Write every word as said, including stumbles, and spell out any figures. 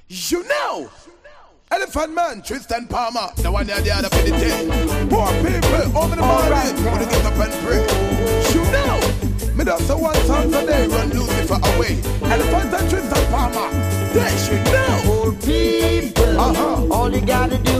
You know, Elephant Man, Tristan Palmer, the one you're the other for the day. Poor people, over the morning, wanna get up and pray. You know, me just a one song today, run Lucifer away. Elephant and Tristan Palmer, there you know. Poor people, uh-huh. All you gotta do